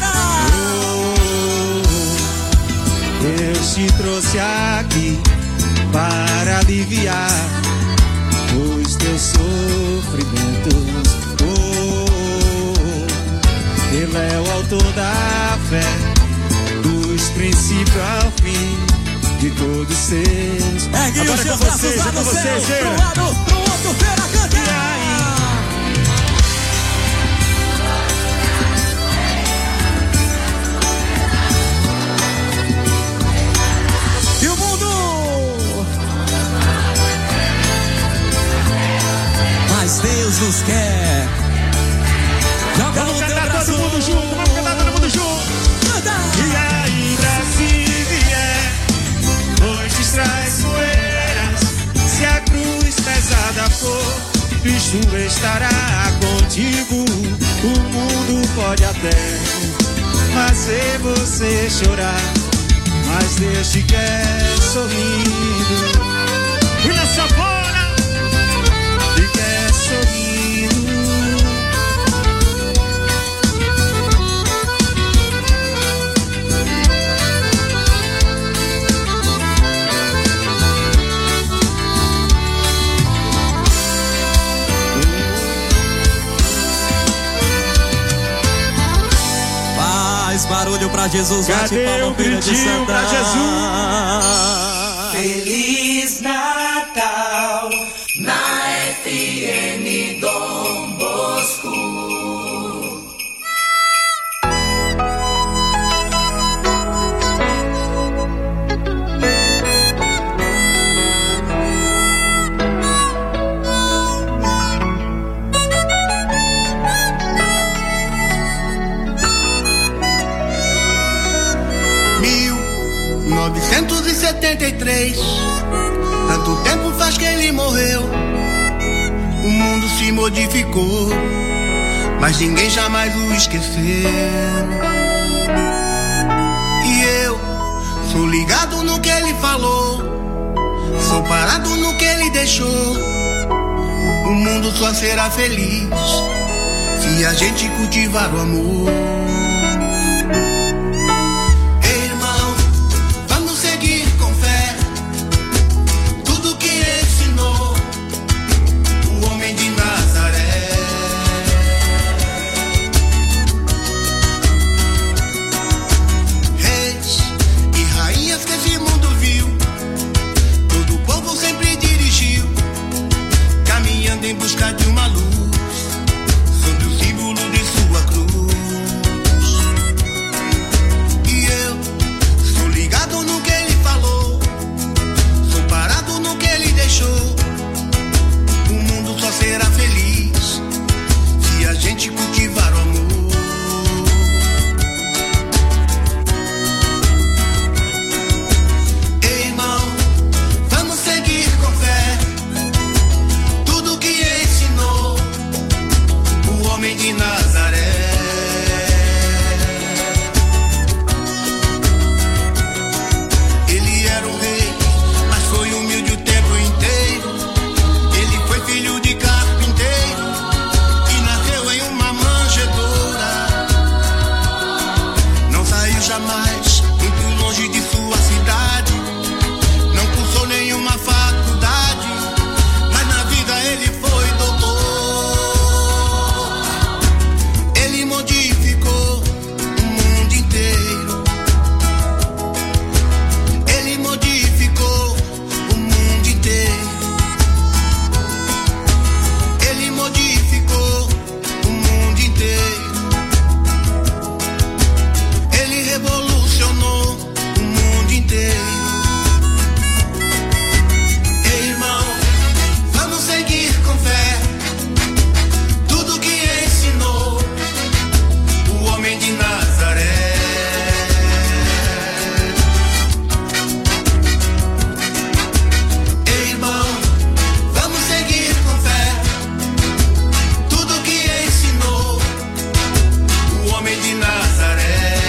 Deus te trouxe aqui para aliviar os teus sofrimentos. Ele é o autor da fé, dos princípios ao fim, de todos os seus. Agora é com vocês, é com vocês, pro lado, pro outro, feira, canta! E o mundo, mas Deus nos quer. Vamos cantar todo mundo junto, vamos cantar todo mundo junto. E ainda se vier noites traiçoeiras, se a cruz pesada for, Cristo estará contigo. O mundo pode até fazer você chorar, mas deixe que é sorrindo. E na sanfona, de que é sorrindo. Faz barulho pra Jesus, cadê o gritinho pra Jesus? Feliz Natal na FM Dom Bosco. Tanto tempo faz que ele morreu. O mundo se modificou, mas ninguém jamais o esqueceu. E eu sou ligado no que ele falou, sou parado no que ele deixou. O mundo só será feliz se a gente cultivar o amor. Em busca de uma luz, sob o símbolo de sua cruz. E eu sou ligado no que ele falou, sou parado no que ele deixou. O mundo só será feliz se a gente cultivar o amor. De Nazaré, ele era o rei, mas foi humilde o tempo inteiro. Ele foi filho de carpinteiro e nasceu em uma manjedoura. Não saiu jamais muito longe de sua cidade, não cursou nenhuma faculdade, mas na vida ele foi doutor. Modificou o mundo inteiro. Ele modificou o mundo inteiro. Ele modificou o mundo inteiro. Ele revolucionou o mundo inteiro. Ei, irmão, vamos seguir com fé tudo que ensinou o homem de Nazaré. Ei, irmão, vamos seguir com fé tudo que ensinou o homem de Nazaré.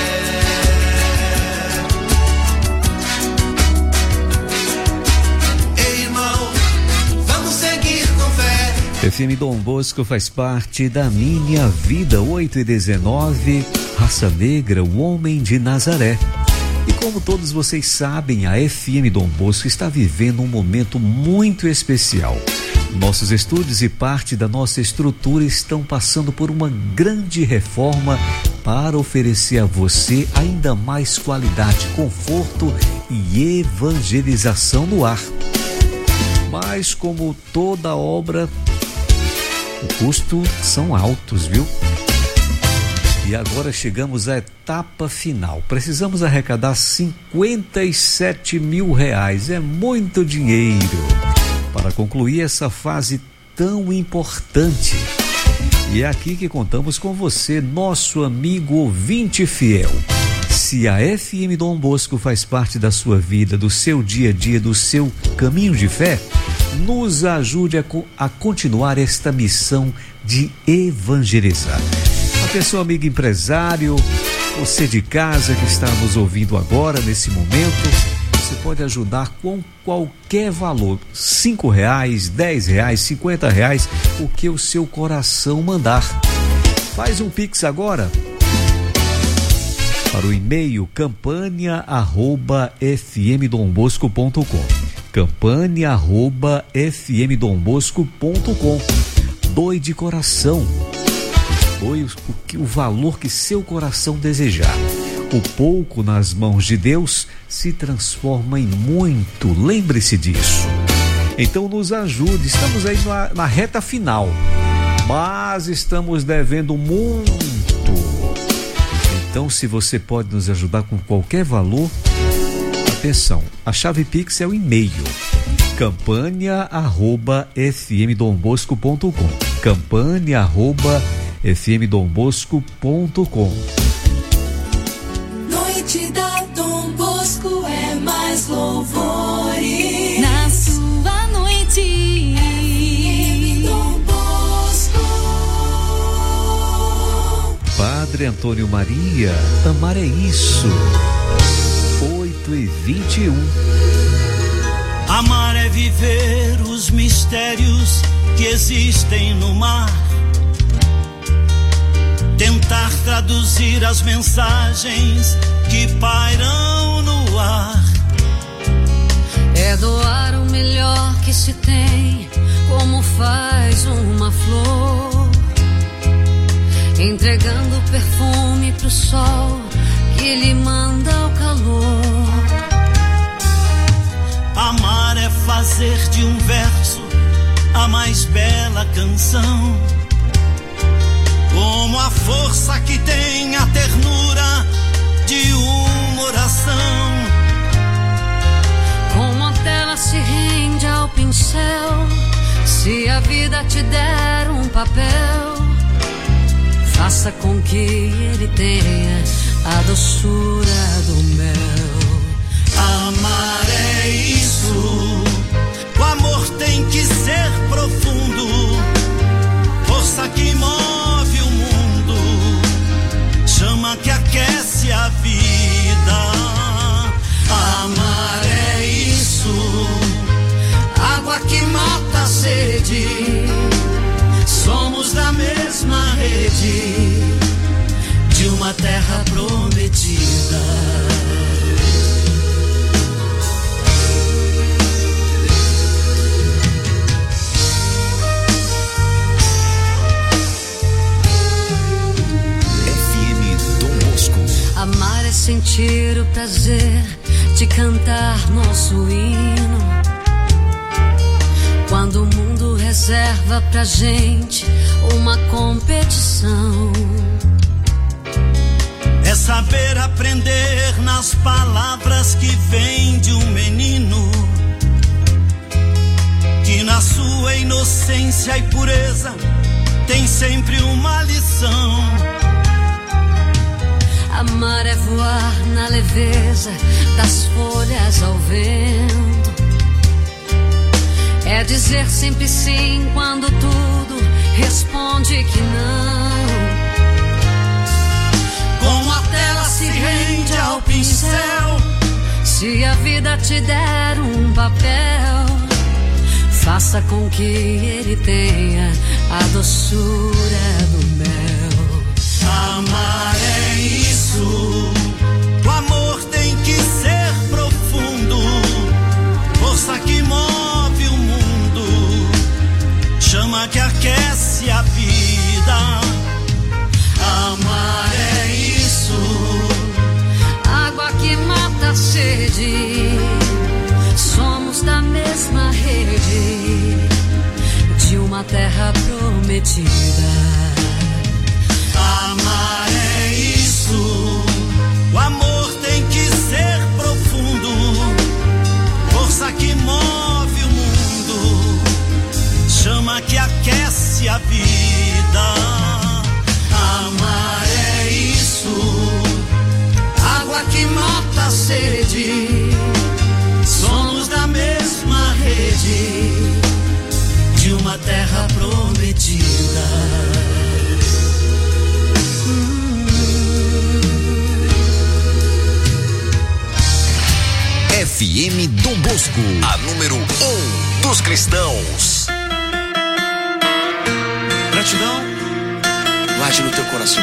Ei, irmão, vamos seguir com fé. FM Dom Bosco faz parte da minha vida. 8h19, Raça Negra, o Homem de Nazaré. E como todos vocês sabem, a FM Dom Bosco está vivendo um momento muito especial. Nossos estúdios e parte da nossa estrutura estão passando por uma grande reforma para oferecer a você ainda mais qualidade, conforto e evangelização no ar. Mas como toda obra, o custo são altos, viu? E agora chegamos à etapa final. Precisamos arrecadar 57 mil reais. É muito dinheiro para concluir essa fase tão importante. E é aqui que contamos com você, nosso amigo ouvinte fiel. Se a FM Dom Bosco faz parte da sua vida, do seu dia a dia, do seu caminho de fé, nos ajude a continuar esta missão de evangelizar. Atenção, amigo empresário, Você de casa que está nos ouvindo agora, nesse momento, você pode ajudar com qualquer valor, R$5, R$10, R$50, o que o seu coração mandar. Faz um Pix agora para o e-mail campanha@fmdombosco.com, campanha@fmdombosco.com. Doe de coração, doe o valor que seu coração desejar. O pouco nas mãos de Deus se transforma em muito, lembre-se disso. Então nos ajude, estamos aí na reta final, mas estamos devendo muito. Então, se você pode nos ajudar com qualquer valor, atenção, a chave Pix é o e-mail campanha@fmdombosco.com, campanha@fmdombosco.com. Noite da Dom Bosco é mais louvores na sua noite. Dom Bosco. Padre Antônio Maria, amar é isso. 8h21. Amar é viver os mistérios que existem no mar, tentar traduzir as mensagens que pairam no ar. É doar o melhor que se tem, como faz uma flor, entregando perfume pro sol que lhe manda o calor. Amar é fazer de um verso a mais bela canção, como a força que tem a ternura de uma oração. Como a tela se rende ao pincel, se a vida te der um papel, faça com que ele tenha a doçura do mel. Amar é isso, o amor tem que ser profundo, força que move o mundo, chama que aquece a vida. Amar é isso, água que mata a sede, somos da mesma rede, de uma terra prometida. Amar é sentir o prazer de cantar nosso hino, quando o mundo reserva pra gente uma competição. É saber aprender nas palavras que vêm de um menino, que na sua inocência e pureza tem sempre uma lição. Amar é voar na leveza das folhas ao vento, é dizer sempre sim quando tudo responde que não. Como a tela se rende ao pincel, se a vida te der um papel, faça com que ele tenha a doçura do mel. Amar é isso, o amor tem que ser profundo, força que move o mundo, chama que aquece a vida. Amar é isso, água que mata a sede, somos da mesma rede, de uma terra prometida. Amar é isso, o amor tem que ser profundo, força que move o mundo, chama que aquece a vida. Amar é isso, água que mata a sede, somos da mesma rede, de uma terra prometida. FM Dom Bosco, a número 1 dos cristãos. Gratidão, guarde no teu coração.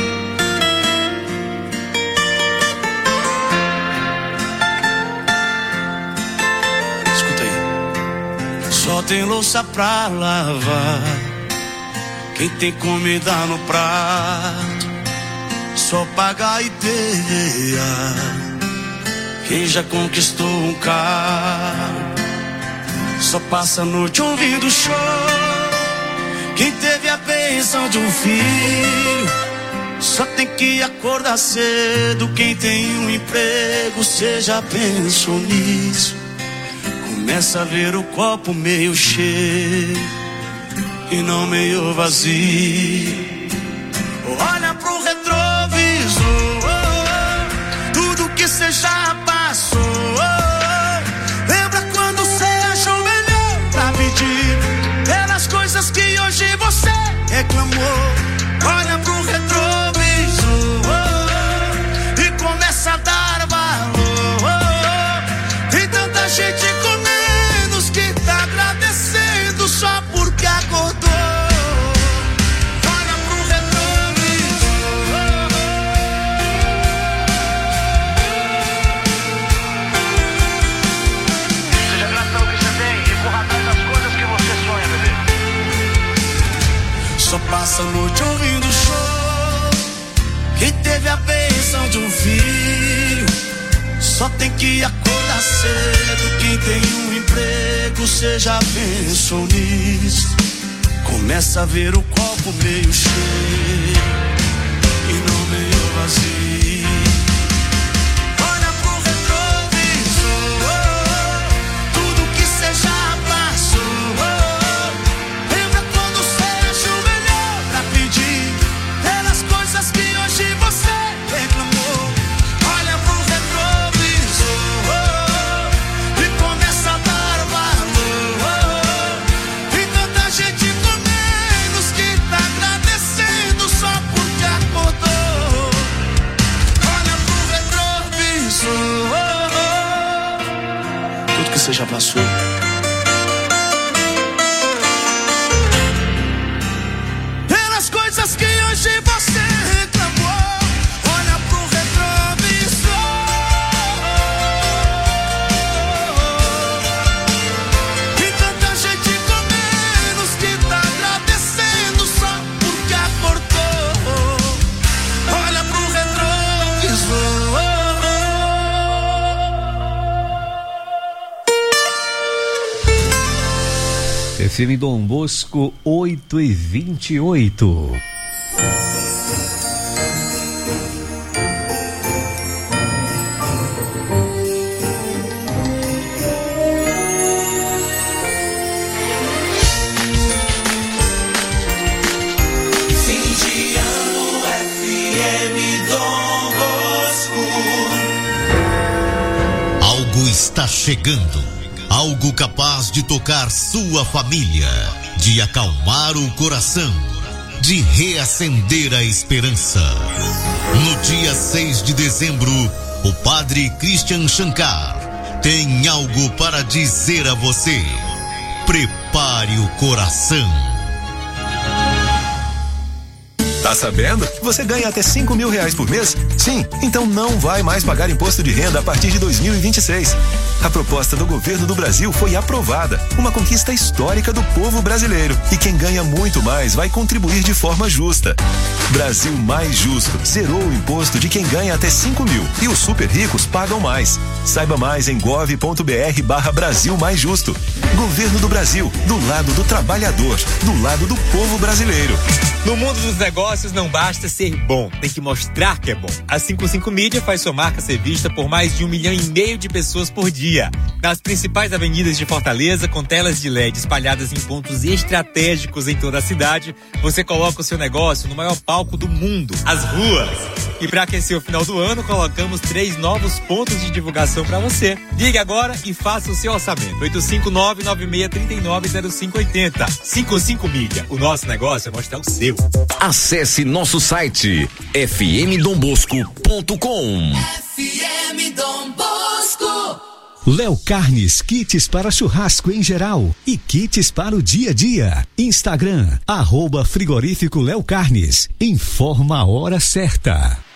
Escuta aí. Só tem louça pra lavar, quem tem comida no prato, só pagar e perrear. Quem já conquistou um carro, só passa a noite ouvindo show. Quem teve a bênção de um filho, só tem que acordar cedo. Quem tem um emprego, cê já pensou nisso? Começa a ver o copo meio cheio e não meio vazio. Olha pro retrovisor, tudo que cê já passou. Lembra quando cê achou melhor pra pedir pelas coisas que hoje você reclamou? Olha pro retrovisor e começa a dar valor. Tem tanta gente com menos que tá agradecendo só porque acordou. Olha pro retrovisor. Seja grato ao que você tem e corra atrás das coisas que você sonha, bebê. Só passa a noite ouvindo show. Quem teve a bênção de um filho, só tem que acordar cedo. Quem tem um emprego, cê já pensou nisso? Começa a ver o copo meio cheio e não meio vazio. Olha pro retrovisor, tudo que cê já passou. Lembra quando cê achou melhor pra pedir pelas coisas que hoje você reclamou? Olha pro retrovisor e começa a dar valor. Tem tanta gente com menos que tá agradecendo só porque acordou. Olha pro retrovisor, tudo que você já passou. Pelas coisas que hoje você reclamou. Olha pro retrovisor. Tem tanta gente com menos que tá agradecendo só porque acordou. Olha pro retrovisor. FM Dom Bosco 8h28. Fim de ano FM Dom Bosco. Algo está chegando. Algo capaz de tocar sua família, de acalmar o coração, de reacender a esperança. No dia 6 de dezembro, o Padre Christian Shankar tem algo para dizer a você. Prepare o coração. Tá sabendo? Você ganha até R$5.000 por mês? Sim, então não vai mais pagar imposto de renda a partir de 2026. A proposta do governo do Brasil foi aprovada, uma conquista histórica do povo brasileiro. E quem ganha muito mais vai contribuir de forma justa. Brasil Mais Justo zerou o imposto de quem ganha até 5 mil e os super ricos pagam mais. Saiba mais em gov.br/Brasil Mais Justo. Governo do Brasil, do lado do trabalhador, do lado do povo brasileiro. No mundo dos negócios não basta ser bom, tem que mostrar que é bom. A 55 Mídia faz sua marca ser vista por mais de 1,5 milhão de pessoas por dia. Nas principais avenidas de Fortaleza, com telas de LED espalhadas em pontos estratégicos em toda a cidade, você coloca o seu negócio no maior palco do mundo, as ruas. E para aquecer o final do ano, colocamos 3 novos pontos de divulgação para você. Ligue agora e faça o seu orçamento. 859-9639-0580. 55 Mídia. O nosso negócio é mostrar o seu. Acesse nosso site fmdombosco.com. FM Dom Bosco. Léo Carnes, kits para churrasco em geral e kits para o dia a dia. Instagram, @frigorífico Léo Carnes. Informa a hora certa.